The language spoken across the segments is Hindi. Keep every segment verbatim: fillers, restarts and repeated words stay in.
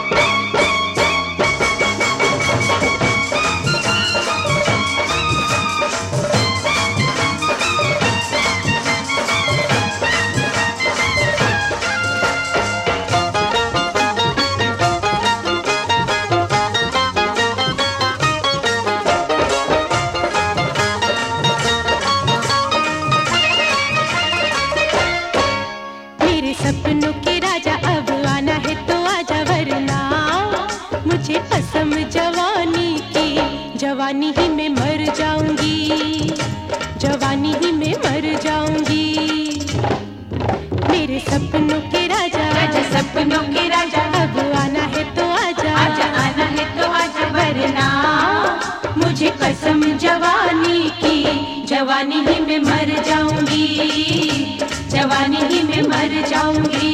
सपनों के राजा अब आना है तो आजा, वरना मुझे कसम जवानी की, जवानी ही में मर जाऊंगी, जवानी ही में मर जाऊंगी। मेरे सपनों के राजा, राजा सपनों के राजा, अब आना है तो आजा, आजा आना है तो आजा, वरना मुझे कसम जवानी की, जवानी ही में मर जाऊंगी, जवानी ही में मर जाऊंगी।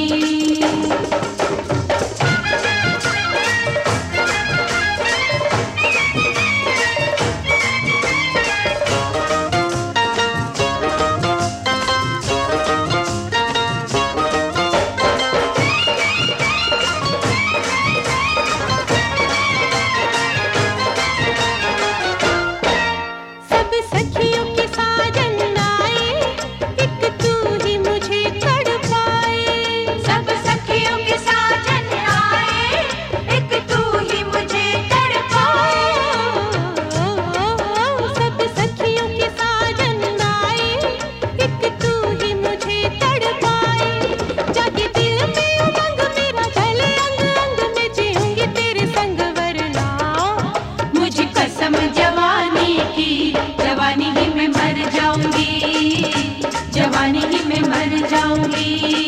जवानी ही में मर जाऊंगी, जवानी ही में मर जाऊंगी।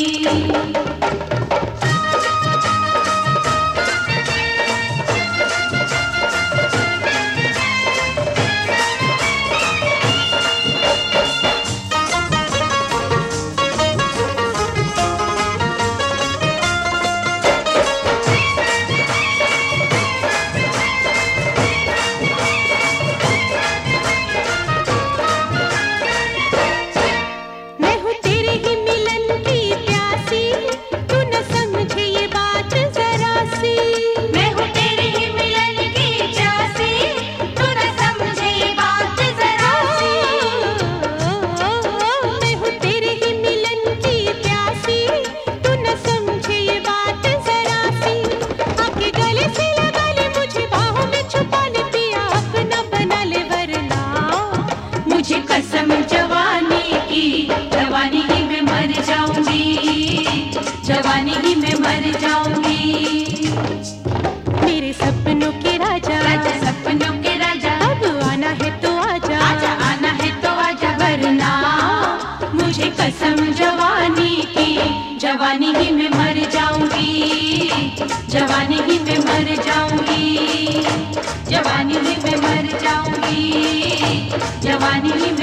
कसम जवानी की, जवानी ही में मर जाऊंगी, जवानी ही में मर जाऊंगी। मेरे सपनों के राजा, राजा सपनों के राजा, अब आना है तो आजा, आजा आना है तो आजा, वरना मुझे कसम जवानी की, जवानी ही में मर जाऊंगी, जवानी ही में मर जाऊंगी, जवानी ही में मर जाऊंगी, जवानी ही